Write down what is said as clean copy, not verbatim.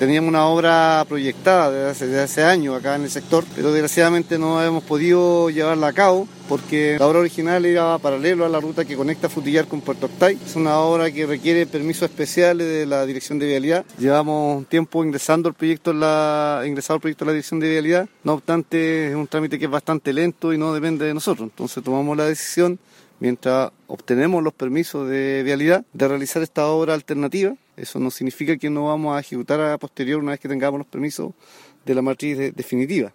Teníamos una obra proyectada desde hace años acá en el sector, pero desgraciadamente no hemos podido llevarla a cabo porque la obra original iba paralelo a la ruta que conecta Frutillar con Puerto Octay. Es una obra que requiere permisos especiales de la Dirección de Vialidad. Llevamos un tiempo ingresado al proyecto a la Dirección de Vialidad. No obstante, es un trámite que es bastante lento y no depende de nosotros. Entonces tomamos la decisión, mientras obtenemos los permisos de vialidad, de realizar esta obra alternativa. Eso no significa que no vamos a ejecutar a posterior una vez que tengamos los permisos de la matriz definitiva.